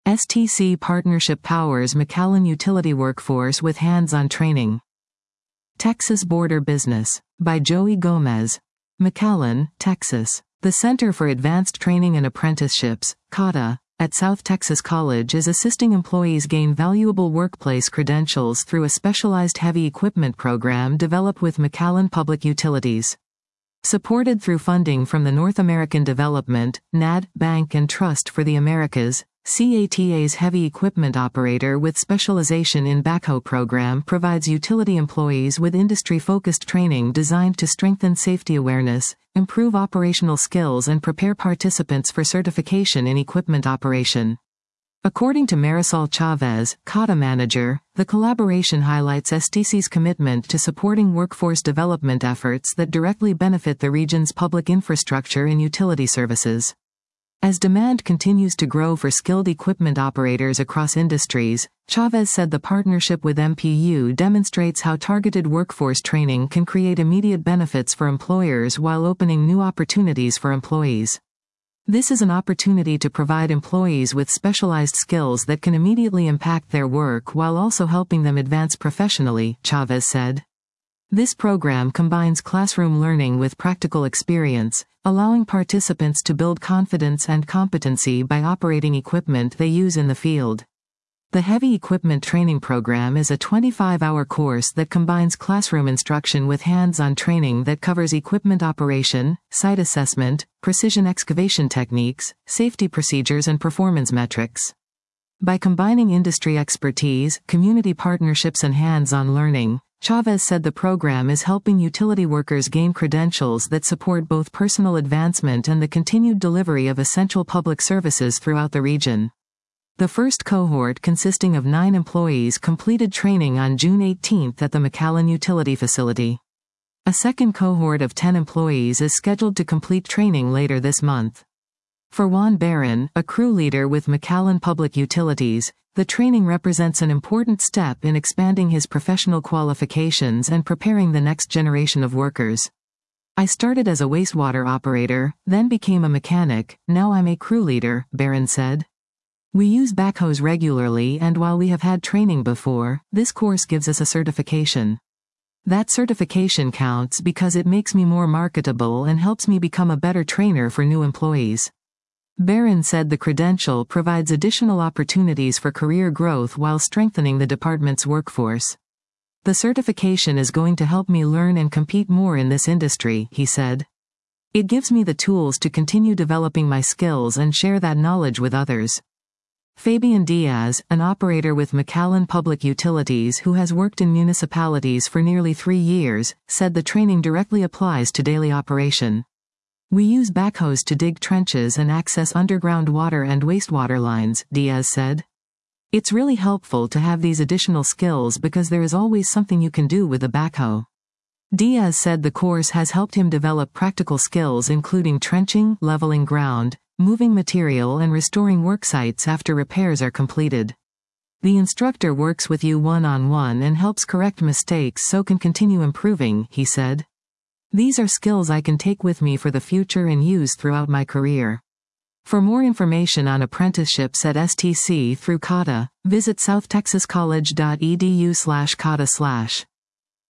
STC partnership powers McAllen utility workforce with hands-on training. Texas Border Business. By Joey Gomez. McAllen, Texas. The Center for Advanced Training and Apprenticeships, CATA, at South Texas College is assisting employees gain valuable workplace credentials through a specialized heavy equipment program developed with McAllen Public Utilities. Supported through funding from the North American Development, NAD, Bank and Trust for the Americas, CATA's heavy equipment operator with specialization in backhoe program provides utility employees with industry-focused training designed to strengthen safety awareness, improve operational skills and prepare participants for certification in equipment operation. According to Marisol Chavez, CATA manager, the collaboration highlights STC's commitment to supporting workforce development efforts that directly benefit the region's public infrastructure and utility services. As demand continues to grow for skilled equipment operators across industries, Chavez said the partnership with MPU demonstrates how targeted workforce training can create immediate benefits for employers while opening new opportunities for employees. This is an opportunity to provide employees with specialized skills that can immediately impact their work while also helping them advance professionally, Chavez said. This program combines classroom learning with practical experience, allowing participants to build confidence and competency by operating equipment they use in the field. The Heavy Equipment Training Program is a 25-hour course that combines classroom instruction with hands-on training that covers equipment operation, site assessment, precision excavation techniques, safety procedures and performance metrics. By combining industry expertise, community partnerships and hands-on learning, Chavez said the program is helping utility workers gain credentials that support both personal advancement and the continued delivery of essential public services throughout the region. The first cohort, consisting of 9 employees, completed training on June 18 at the McAllen Utility Facility. A second cohort of 10 employees is scheduled to complete training later this month. For Juan Barron, a crew leader with McAllen Public Utilities, the training represents an important step in expanding his professional qualifications and preparing the next generation of workers. I started as a wastewater operator, then became a mechanic, now I'm a crew leader, Barron said. We use backhoes regularly and while we have had training before, this course gives us a certification. That certification counts because it makes me more marketable and helps me become a better trainer for new employees. Barron said the credential provides additional opportunities for career growth while strengthening the department's workforce. The certification is going to help me learn and compete more in this industry, he said. It gives me the tools to continue developing my skills and share that knowledge with others. Fabian Diaz, an operator with McAllen Public Utilities who has worked in municipalities for nearly 3 years, said the training directly applies to daily operation. We use backhoes to dig trenches and access underground water and wastewater lines, Diaz said. It's really helpful to have these additional skills because there is always something you can do with a backhoe. Diaz said the course has helped him develop practical skills including trenching, leveling ground, moving material and restoring work sites after repairs are completed. The instructor works with you one-on-one and helps correct mistakes so can continue improving, he said. These are skills I can take with me for the future and use throughout my career. For more information on apprenticeships at STC through CATA, visit southtexascollege.edu/CATA/.